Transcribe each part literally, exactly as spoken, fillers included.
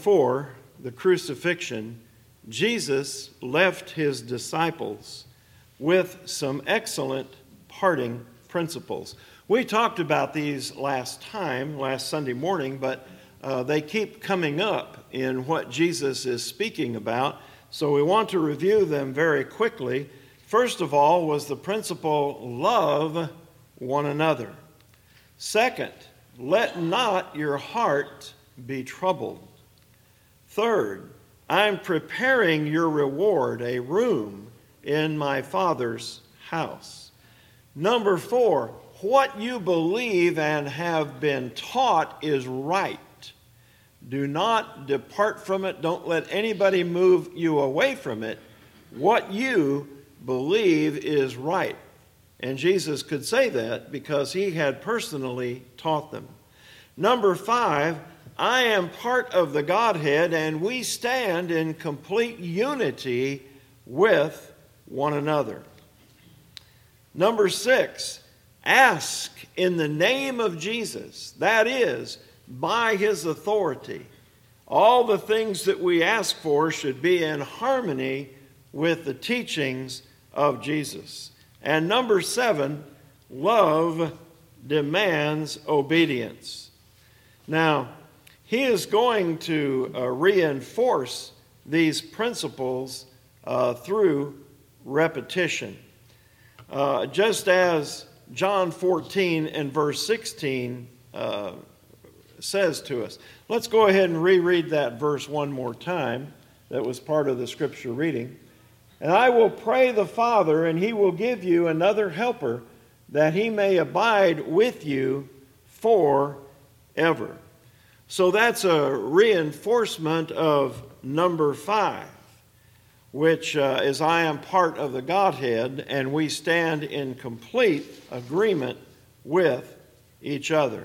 Before the crucifixion, Jesus left his disciples with some excellent parting principles. We talked about these last time, last Sunday morning, but uh, they keep coming up in what Jesus is speaking about, so we want to review them very quickly. First of all was the principle, love one another. Second, let not your heart be troubled. Third, I'm preparing your reward, a room in my Father's house. Number four, what you believe and have been taught is right. Do not depart from it. Don't let anybody move you away from it. What you believe is right. And Jesus could say that because he had personally taught them. Number five, I am part of the Godhead, and we stand in complete unity with one another. Number six, ask in the name of Jesus, that is, by his authority. All the things that we ask for should be in harmony with the teachings of Jesus. And number seven, love demands obedience. Now, he is going to uh, reinforce these principles uh, through repetition. Uh, just as John fourteen and verse sixteen uh, says to us. Let's go ahead and reread that verse one more time. That was part of the scripture reading. And I will pray the Father, and he will give you another helper, that he may abide with you forever. So that's a reinforcement of number five, which uh, is I am part of the Godhead, and we stand in complete agreement with each other.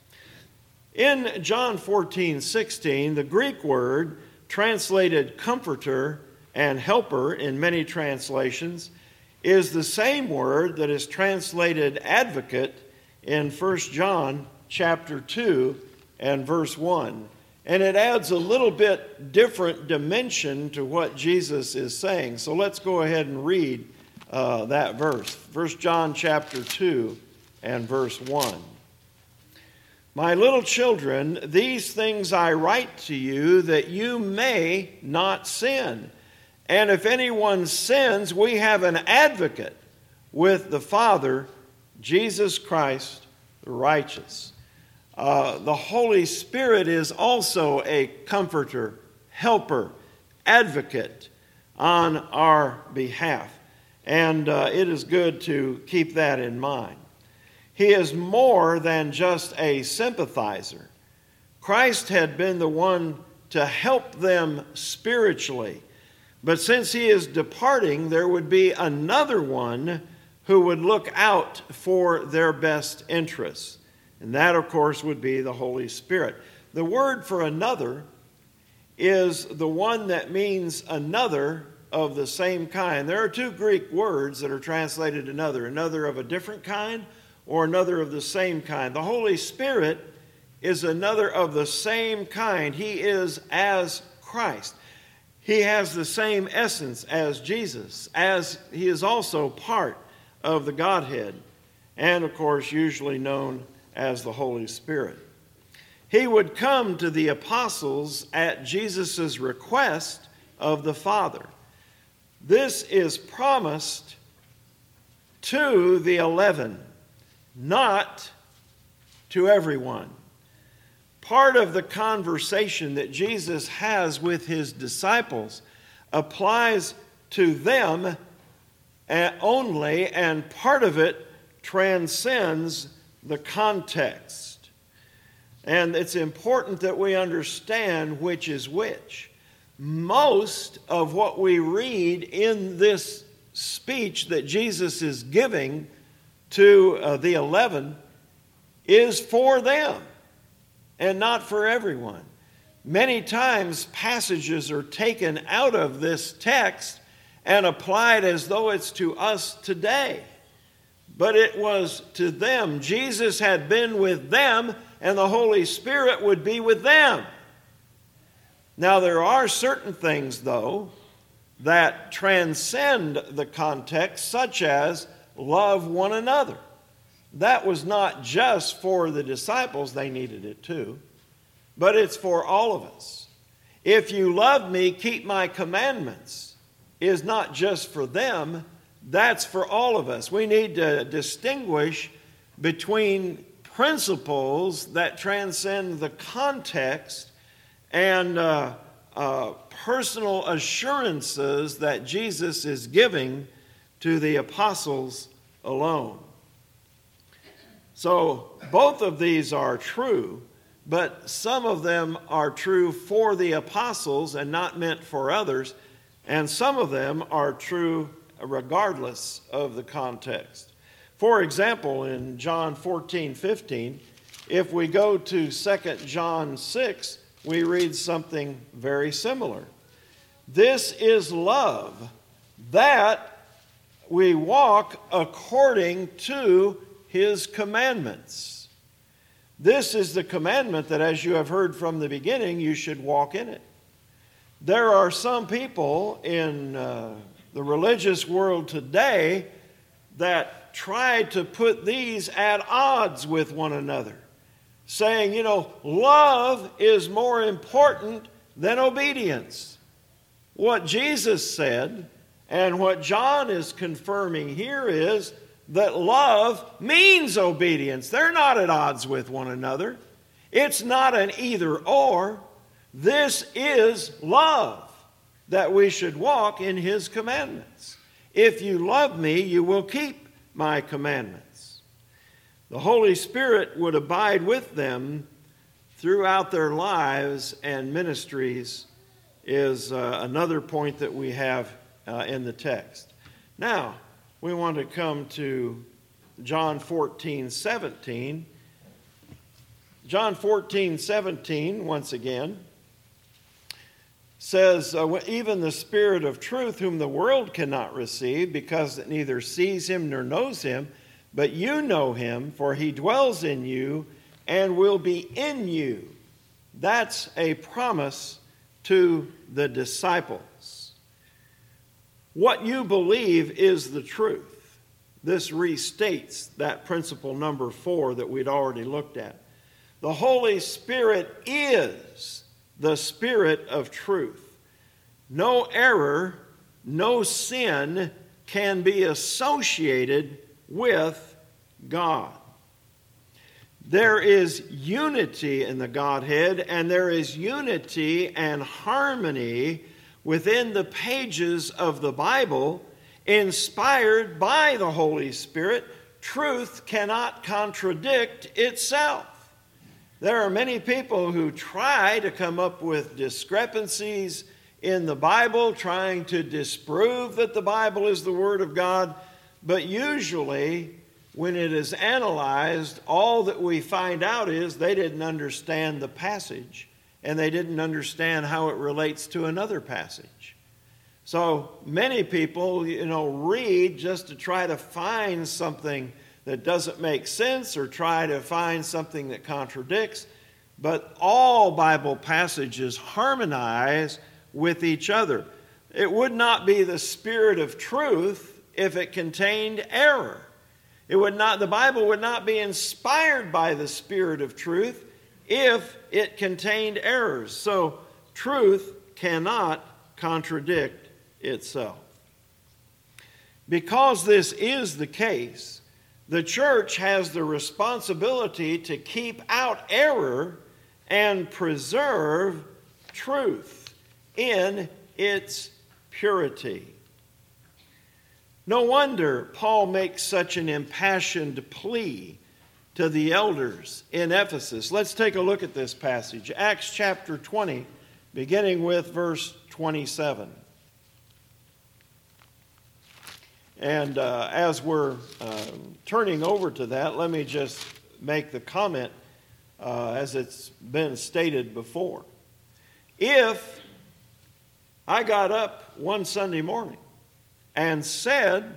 In John fourteen sixteen, the Greek word translated comforter and helper in many translations is the same word that is translated advocate in First John chapter two and verse one. And it adds a little bit different dimension to what Jesus is saying. So let's go ahead and read uh, that verse. First John chapter two and verse one. My little children, these things I write to you that you may not sin. And if anyone sins, we have an advocate with the Father, Jesus Christ the righteous. Uh, the Holy Spirit is also a comforter, helper, advocate on our behalf. And uh, it is good to keep that in mind. He is more than just a sympathizer. Christ had been the one to help them spiritually. But since he is departing, there would be another one who would look out for their best interests. And that, of course, would be the Holy Spirit. The word for another is the one that means another of the same kind. There are two Greek words that are translated another, another of a different kind or another of the same kind. The Holy Spirit is another of the same kind. He is as Christ. He has the same essence as Jesus, as he is also part of the Godhead, and of course usually known as the Holy Spirit. He would come to the apostles at Jesus' request of the Father. This is promised to the eleven, not to everyone. Part of the conversation that Jesus has with his disciples applies to them only, and part of it transcends the context. And it's important that we understand which is which. Most of what we read in this speech that Jesus is giving to uh, the eleven is for them and not for everyone. Many times passages are taken out of this text and applied as though it's to us today. But it was to them. Jesus had been with them, and the Holy Spirit would be with them. Now, there are certain things, though, that transcend the context, such as love one another. That was not just for the disciples, they needed it too, but it's for all of us. If you love me, keep my commandments is not just for them, that's for all of us. We need to distinguish between principles that transcend the context and uh, uh, personal assurances that Jesus is giving to the apostles alone. So both of these are true, but some of them are true for the apostles and not meant for others, and some of them are true regardless of the context. For example, in John fourteen fifteen, if we go to Second John six, we read something very similar. This is love, that we walk according to his commandments. This is the commandment that, as you have heard from the beginning, you should walk in it. There are some people in uh, the religious world today that try to put these at odds with one another, saying, you know, love is more important than obedience. What Jesus said and what John is confirming here is that love means obedience. They're not at odds with one another. It's not an either or. This is love, that we should walk in his commandments. If you love me, you will keep my commandments. The Holy Spirit would abide with them throughout their lives and ministries is uh, another point that we have uh, in the text. Now, we want to come to John fourteen seventeen. John fourteen seventeen, once again, says, uh, even the Spirit of truth, whom the world cannot receive, because it neither sees him nor knows him, but you know him, for he dwells in you and will be in you. That's a promise to the disciples. What you believe is the truth. This restates that principle number four that we'd already looked at. The Holy Spirit is the Spirit of truth. No error, no sin can be associated with God. There is unity in the Godhead, and there is unity and harmony within the pages of the Bible, inspired by the Holy Spirit. Truth cannot contradict itself. There are many people who try to come up with discrepancies in the Bible, trying to disprove that the Bible is the Word of God, but usually when it is analyzed, all that we find out is they didn't understand the passage, and they didn't understand how it relates to another passage. So many people, you know, read just to try to find something that doesn't make sense or try to find something that contradicts, but all Bible passages harmonize with each other. It would not be the Spirit of truth if it contained error. It would not, the Bible would not be inspired by the Spirit of truth if it contained errors. So truth cannot contradict itself. Because this is the case, the church has the responsibility to keep out error and preserve truth in its purity. No wonder Paul makes such an impassioned plea to the elders in Ephesus. Let's take a look at this passage. Acts chapter twenty, beginning with verse twenty-seven. And uh, as we're uh, turning over to that, let me just make the comment uh, as it's been stated before. If I got up one Sunday morning and said,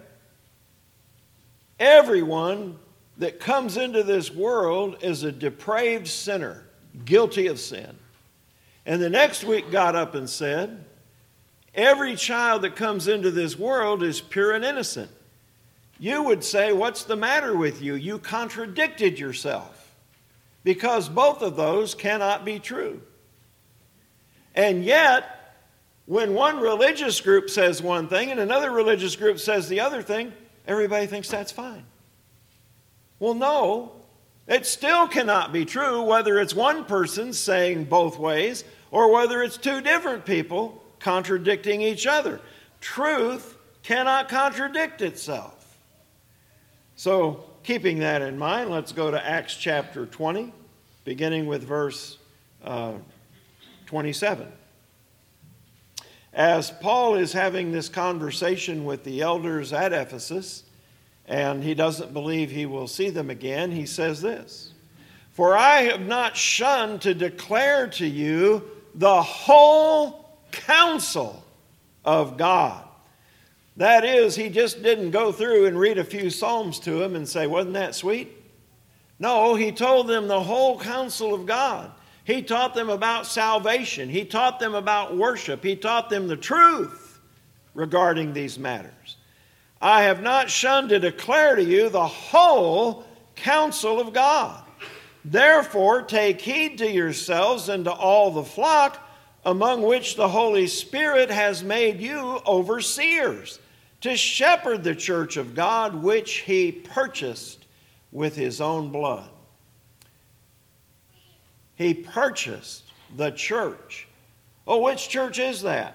everyone that comes into this world is a depraved sinner, guilty of sin, And the next week got up and said, every child that comes into this world is pure and innocent. You would say, what's the matter with you? You contradicted yourself, because both of those cannot be true. And yet, when one religious group says one thing and another religious group says the other thing, everybody thinks that's fine. Well, no, it still cannot be true whether it's one person saying both ways or whether it's two different people contradicting each other. Truth cannot contradict itself. So, keeping that in mind, let's go to Acts chapter twenty, beginning with verse uh, twenty-seven. As Paul is having this conversation with the elders at Ephesus, and he doesn't believe he will see them again, he says this, "For I have not shunned to declare to you the whole counsel of God." That is, he just didn't go through and read a few Psalms to them and say, wasn't that sweet? No, he told them the whole counsel of God. He taught them about salvation. He taught them about worship. He taught them the truth regarding these matters. "I have not shunned to declare to you the whole counsel of God. Therefore, take heed to yourselves and to all the flock among which the Holy Spirit has made you overseers, to shepherd the church of God, which he purchased with his own blood." He purchased the church. Oh, which church is that?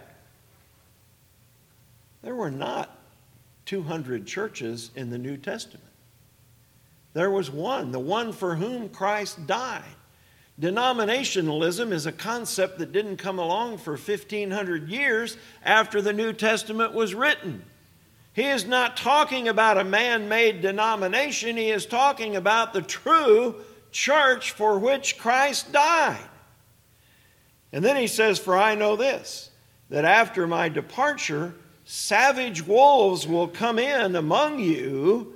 There were not two hundred churches in the New Testament. There was one, the one for whom Christ died. Denominationalism is a concept that didn't come along for fifteen hundred years after the New Testament was written. He is not talking about a man-made denomination. He is talking about the true church for which Christ died. And then he says, "For I know this, that after my departure, savage wolves will come in among you,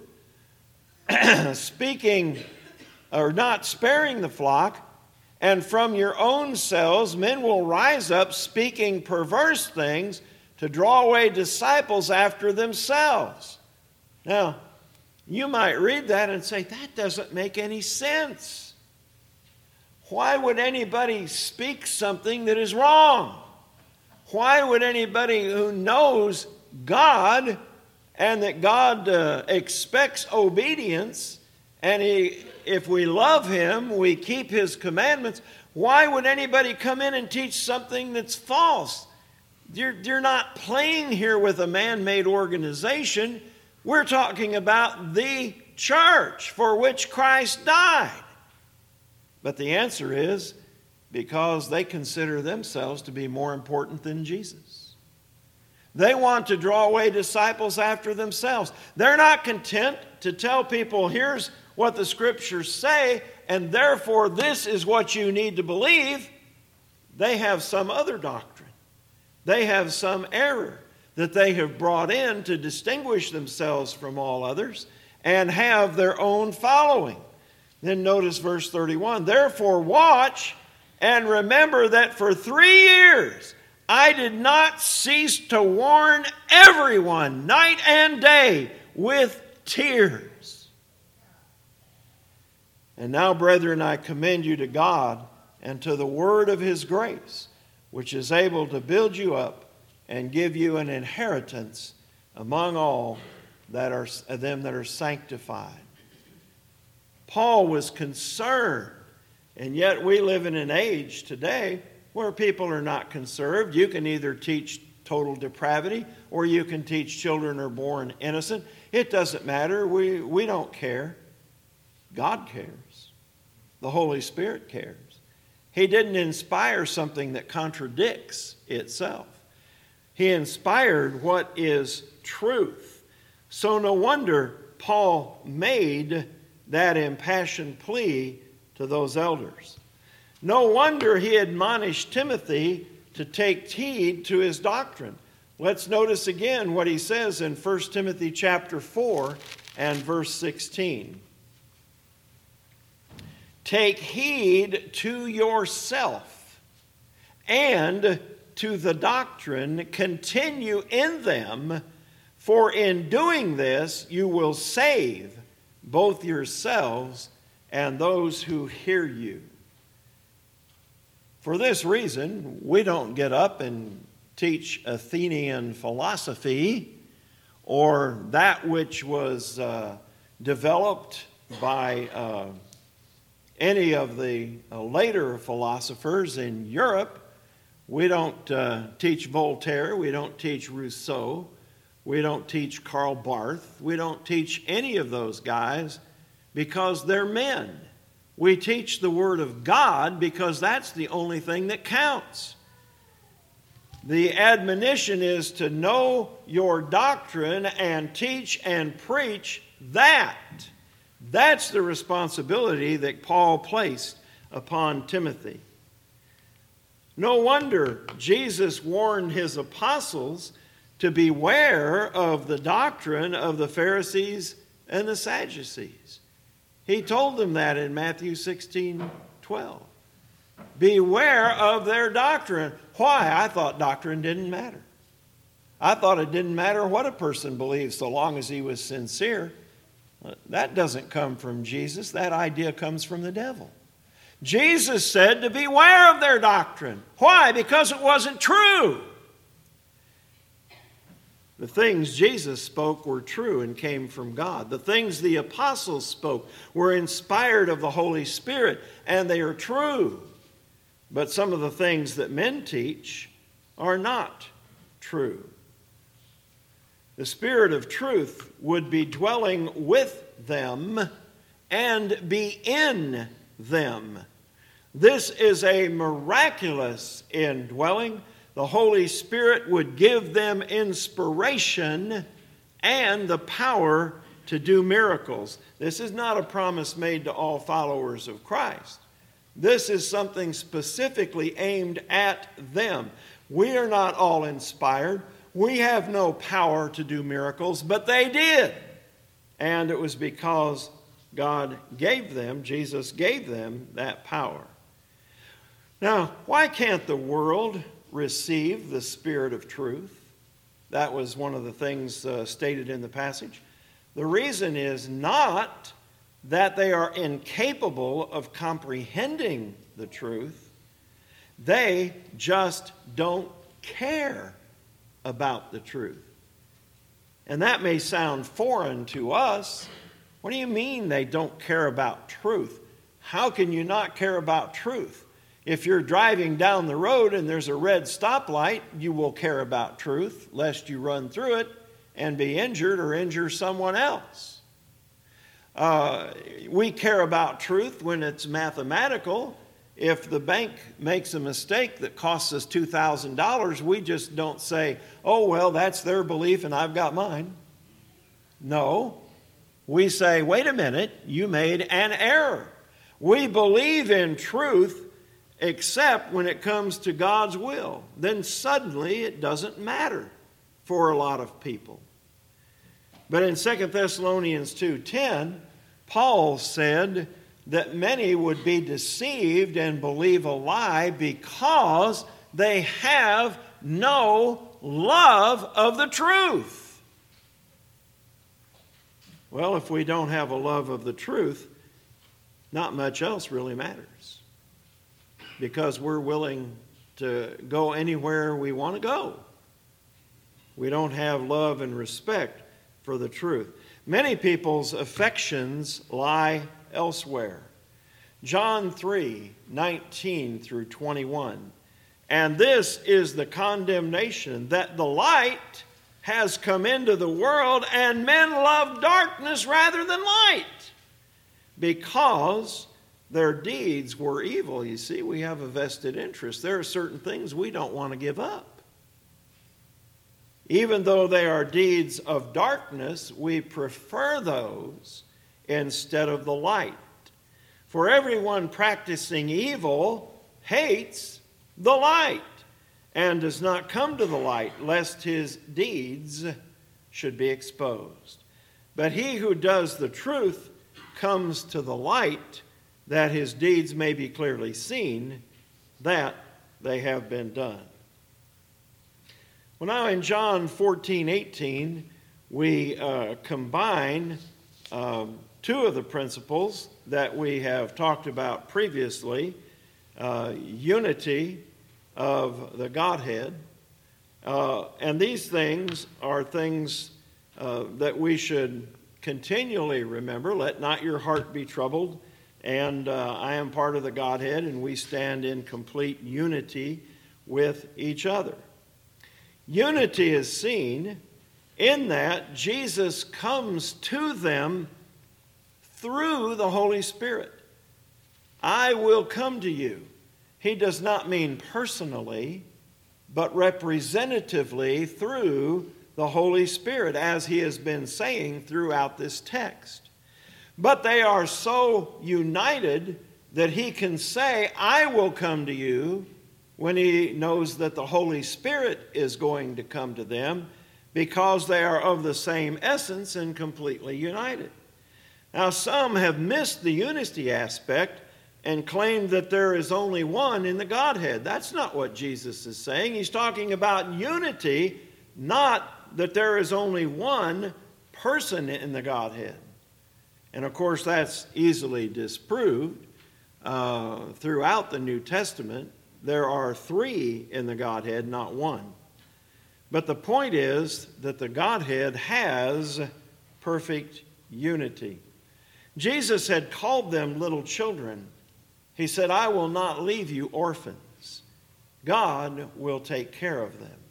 speaking or not sparing the flock, and from your own selves men will rise up speaking perverse things to draw away disciples after themselves." Now, you might read that and say, that doesn't make any sense. Why would anybody speak something that is wrong? Why would anybody who knows God and that God uh, expects obedience, and he, if we love him, we keep his commandments, why would anybody come in and teach something that's false? You're, you're not playing here with a man-made organization. We're talking about the church for which Christ died. But the answer is because they consider themselves to be more important than Jesus. They want to draw away disciples after themselves. They're not content to tell people, here's what the scriptures say, and therefore this is what you need to believe. They have some other doctrine. They have some error that they have brought in to distinguish themselves from all others and have their own following. Then notice verse thirty-one. "Therefore watch and remember that for three years I did not cease to warn everyone night and day with tears. And now, brethren, I commend you to God and to the word of his grace, which is able to build you up and give you an inheritance among all that are them that are sanctified." Paul was concerned, and yet we live in an age today where people are not conserved. You can either teach total depravity or you can teach children are born innocent. It doesn't matter. We, we don't care. God cares. The Holy Spirit cares. He didn't inspire something that contradicts itself. He inspired what is truth. So no wonder Paul made that impassioned plea to those elders. No wonder he admonished Timothy to take heed to his doctrine. Let's notice again what he says in First Timothy chapter four and verse sixteen. "Take heed to yourself and to the doctrine, continue in them, for in doing this you will save both yourselves and those who hear you. For this reason, we don't get up and teach Athenian philosophy or that which was uh, developed by uh, any of the uh, later philosophers in Europe. We don't uh, teach Voltaire. We don't teach Rousseau. We don't teach Karl Barth. We don't teach any of those guys because they're men. We teach the Word of God because that's the only thing that counts. The admonition is to know your doctrine and teach and preach that. That's the responsibility that Paul placed upon Timothy. No wonder Jesus warned his apostles to beware of the doctrine of the Pharisees and the Sadducees. He told them that in Matthew sixteen twelve. Beware of their doctrine. Why? I thought doctrine didn't matter. I thought it didn't matter what a person believed so long as he was sincere. That doesn't come from Jesus. That idea comes from the devil. Jesus said to beware of their doctrine. Why? Because it wasn't true. The things Jesus spoke were true and came from God. The things the apostles spoke were inspired of the Holy Spirit, and they are true. But some of the things that men teach are not true. The Spirit of truth would be dwelling with them and be in them. This is a miraculous indwelling. The Holy Spirit would give them inspiration and the power to do miracles. This is not a promise made to all followers of Christ. This is something specifically aimed at them. We are not all inspired. We have no power to do miracles, but they did. And it was because God gave them, Jesus gave them that power. Now, why can't the world receive the Spirit of truth? That was one of the things uh, stated in the passage. The reason is not that they are incapable of comprehending the truth. They just don't care about the truth. And that may sound foreign to us. What do you mean they don't care about truth? How can you not care about truth? If you're driving down the road and there's a red stoplight, you will care about truth, lest you run through it and be injured or injure someone else. Uh, we care about truth when it's mathematical. If the bank makes a mistake that costs us two thousand dollars, we just don't say, oh, well, that's their belief and I've got mine. No. We say, wait a minute, you made an error. We believe in truth except when it comes to God's will. Then suddenly it doesn't matter for a lot of people. But in Second Thessalonians two ten, Paul said that many would be deceived and believe a lie because they have no love of the truth. Well, if we don't have a love of the truth, not much else really matters, because we're willing to go anywhere we want to go. We don't have love and respect for the truth. Many people's affections lie elsewhere. John three nineteen through twenty-one. And this is the condemnation, that the light has come into the world, and men love darkness rather than light, because their deeds were evil. You see, we have a vested interest. There are certain things we don't want to give up. Even though they are deeds of darkness, we prefer those instead of the light. For everyone practicing evil hates the light and does not come to the light, lest his deeds should be exposed. But he who does the truth comes to the light, that his deeds may be clearly seen, that they have been done. Well, now in John fourteen eighteen, we uh, combine um, two of the principles that we have talked about previously, uh, unity of the Godhead. Uh, and these things are things uh, that we should continually remember. Let not your heart be troubled. And uh, I am part of the Godhead, and we stand in complete unity with each other. Unity is seen in that Jesus comes to them through the Holy Spirit. I will come to you. He does not mean personally, but representatively through the Holy Spirit, as he has been saying throughout this text. But they are so united that he can say, I will come to you, when he knows that the Holy Spirit is going to come to them, because they are of the same essence and completely united. Now, some have missed the unity aspect and claimed that there is only one in the Godhead. That's not what Jesus is saying. He's talking about unity, not that there is only one person in the Godhead. And of course, that's easily disproved uh, throughout the New Testament. There are three in the Godhead, not one. But the point is that the Godhead has perfect unity. Jesus had called them little children. He said, I will not leave you orphans. God will take care of them.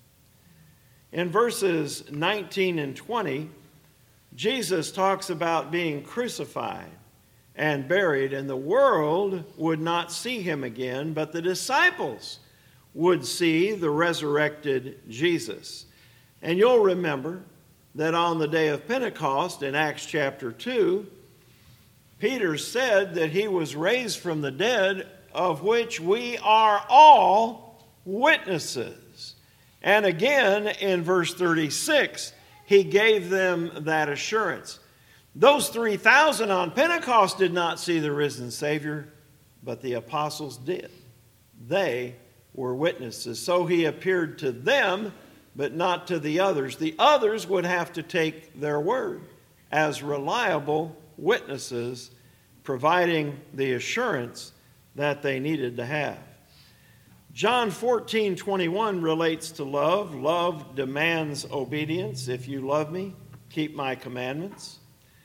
In verses nineteen and twenty, Jesus talks about being crucified and buried, and the world would not see him again, but the disciples would see the resurrected Jesus. And you'll remember that on the day of Pentecost in Acts chapter two, Peter said that he was raised from the dead, of which we are all witnesses. And again in verse thirty-six, he gave them that assurance. Those three thousand on Pentecost did not see the risen Savior, but the apostles did. They were witnesses. So he appeared to them, but not to the others. The others would have to take their word as reliable witnesses, providing the assurance that they needed to have. John fourteen twenty-one relates to love. Love demands obedience. If you love me, keep my commandments.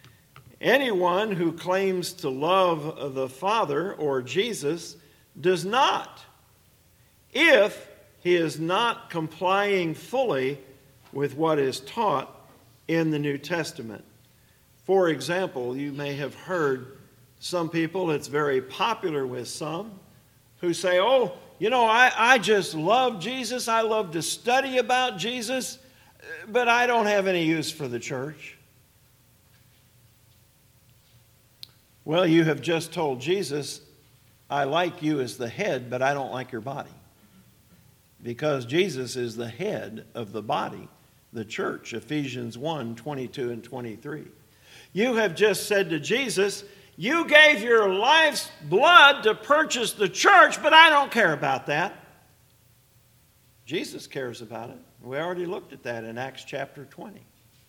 Anyone who claims to love the Father or Jesus does not, if he is not complying fully with what is taught in the New Testament. For example, you may have heard some people, it's very popular with some, who say, oh, you know, I, I just love Jesus. I love to study about Jesus, but I don't have any use for the church. Well, you have just told Jesus, I like you as the head, but I don't like your body. Because Jesus is the head of the body, the church, Ephesians one, twenty-two and twenty-three. You have just said to Jesus, you gave your life's blood to purchase the church, but I don't care about that. Jesus cares about it. We already looked at that in Acts chapter twenty.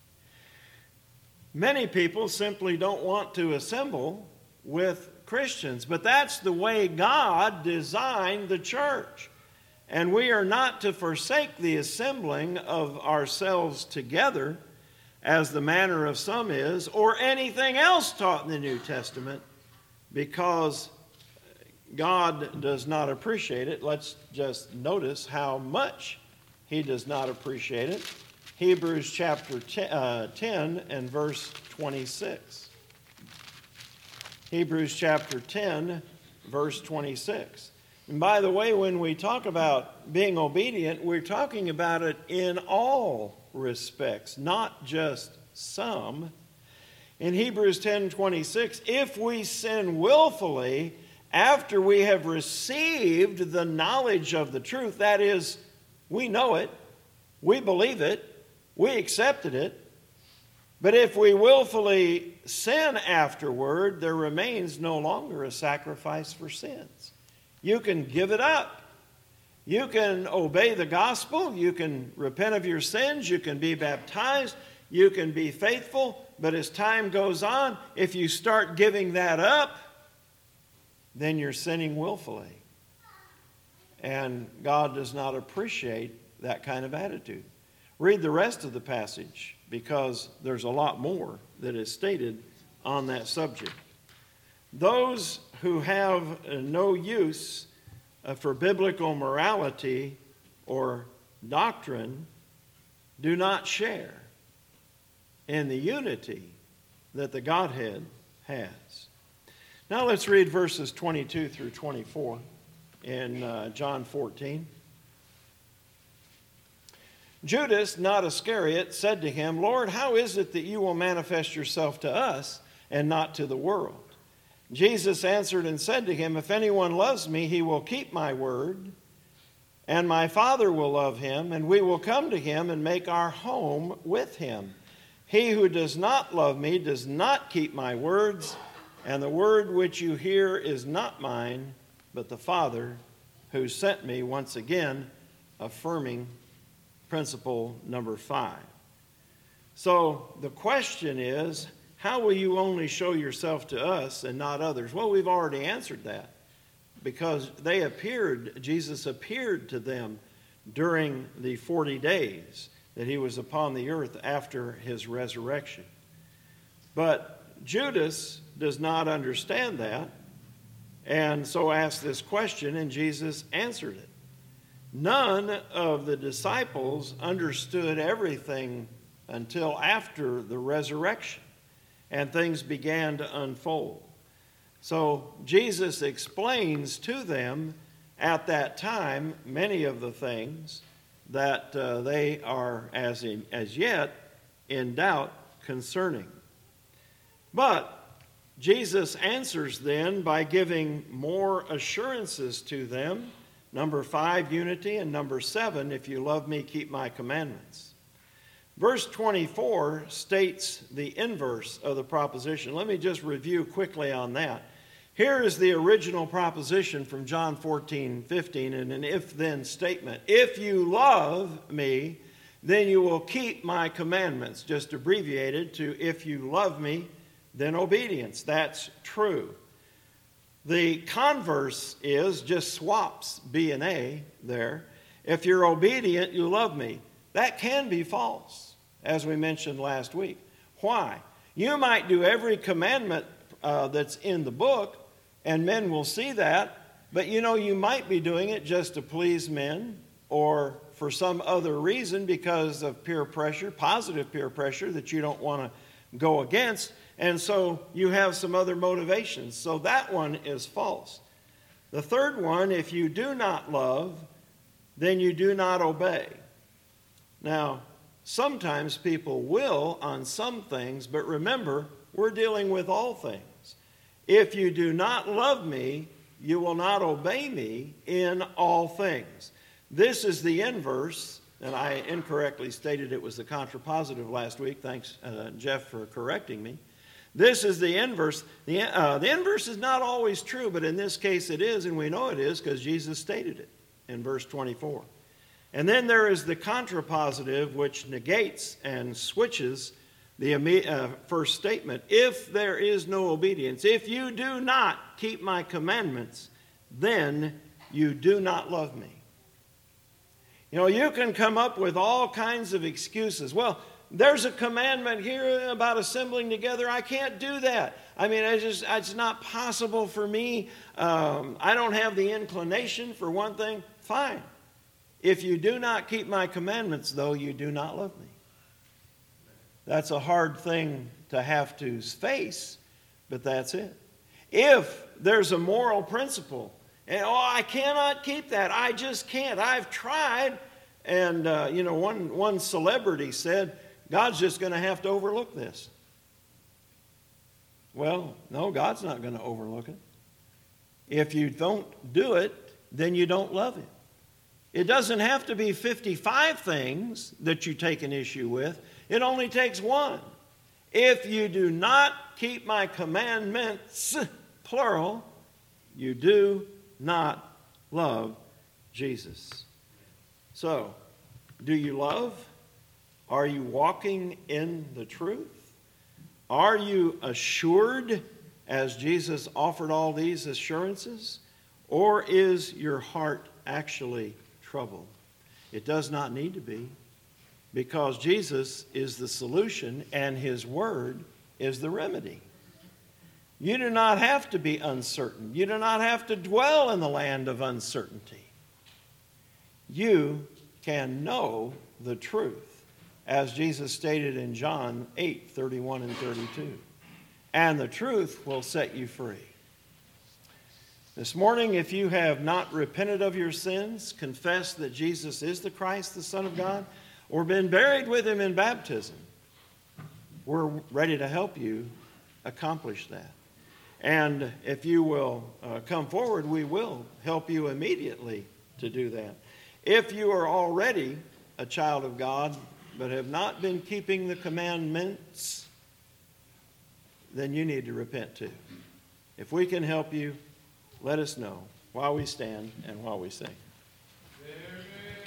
Many people simply don't want to assemble with Christians, but that's the way God designed the church. And we are not to forsake the assembling of ourselves together, as the manner of some is, or anything else taught in the New Testament, because God does not appreciate it. Let's just notice how much he does not appreciate it. Hebrews chapter ten and verse twenty-six. Hebrews chapter ten, verse twenty-six. And by the way, when we talk about being obedient, we're talking about it in all respects, not just some. In Hebrews ten twenty-six, if we sin willfully after we have received the knowledge of the truth, that is, we know it, we believe it, we accepted it, but if we willfully sin afterward, there remains no longer a sacrifice for sins. You can give it up. You can obey the gospel, you can repent of your sins, you can be baptized, you can be faithful, but as time goes on, if you start giving that up, then you're sinning willfully. And God does not appreciate that kind of attitude. Read the rest of the passage, because there's a lot more that is stated on that subject. Those who have no use for biblical morality or doctrine do not share in the unity that the Godhead has. Now let's read verses twenty-two through twenty-four in uh, John fourteen. Judas, not Iscariot, said to him, Lord, how is it that you will manifest yourself to us and not to the world? Jesus answered and said to him, if anyone loves me, he will keep my word, and my Father will love him, and we will come to him and make our home with him. He who does not love me does not keep my words, and the word which you hear is not mine, but the Father who sent me. Once again, affirming principle number five. So the question is, how will you only show yourself to us and not others? Well, we've already answered that, because they appeared, Jesus appeared to them during the forty days that he was upon the earth after his resurrection. But Judas does not understand that, and so asked this question, and Jesus answered it. None of the disciples understood everything until after the resurrection, and things began to unfold. So Jesus explains to them at that time many of the things that uh, they are as, in, as yet in doubt concerning. But Jesus answers then by giving more assurances to them. Number five, unity, and number seven, if you love me, keep my commandments. Verse twenty-four states the inverse of the proposition. Let me just review quickly on that. Here is the original proposition from John fourteen fifteen in an if-then statement. If you love me, then you will keep my commandments. Just abbreviated to if you love me, then obedience. That's true. The converse is just swaps B and A there. If you're obedient, you love me. That can be false, as we mentioned last week. Why? You might do every commandment uh, that's in the book, and men will see that, but you know, you might be doing it just to please men or for some other reason because of peer pressure, positive peer pressure that you don't want to go against. And so you have some other motivations. So that one is false. The third one, if you do not love, then you do not obey. Now, sometimes people will on some things, but remember, we're dealing with all things. If you do not love me, you will not obey me in all things. This is the inverse, and I incorrectly stated it was the contrapositive last week. Thanks, uh, Jeff, for correcting me. This is the inverse. The, uh, the inverse is not always true, but in this case it is, and we know it is because Jesus stated it in verse twenty-four. And then there is the contrapositive, which negates and switches the uh, first statement. If there is no obedience, if you do not keep my commandments, then you do not love me. You know, you can come up with all kinds of excuses. Well, there's a commandment here about assembling together. I can't do that. I mean, it's just, it's not possible for me. Um, I don't have the inclination, for one thing. Fine. If you do not keep my commandments, though, you do not love me. That's a hard thing to have to face, but that's it. If there's a moral principle, and oh, I cannot keep that. I just can't. I've tried. And, uh, you know, one, one celebrity said, God's just going to have to overlook this. Well, no, God's not going to overlook it. If you don't do it, then you don't love him. It doesn't have to be fifty-five things that you take an issue with. It only takes one. If you do not keep my commandments, plural, you do not love Jesus. So, do you love? Are you walking in the truth? Are you assured as Jesus offered all these assurances? Or is your heart actually troubled? It does not need to be, because Jesus is the solution and his word is the remedy. You do not have to be uncertain. You do not have to dwell in the land of uncertainty. You can know the truth, as Jesus stated in John eight, thirty-one and thirty-two. And the truth will set you free. This morning, if you have not repented of your sins, confessed that Jesus is the Christ, the Son of God, or been buried with him in baptism, we're ready to help you accomplish that. And if you will uh, come forward, we will help you immediately to do that. If you are already a child of God, but have not been keeping the commandments, then you need to repent too. If we can help you, let us know while we stand and while we sing.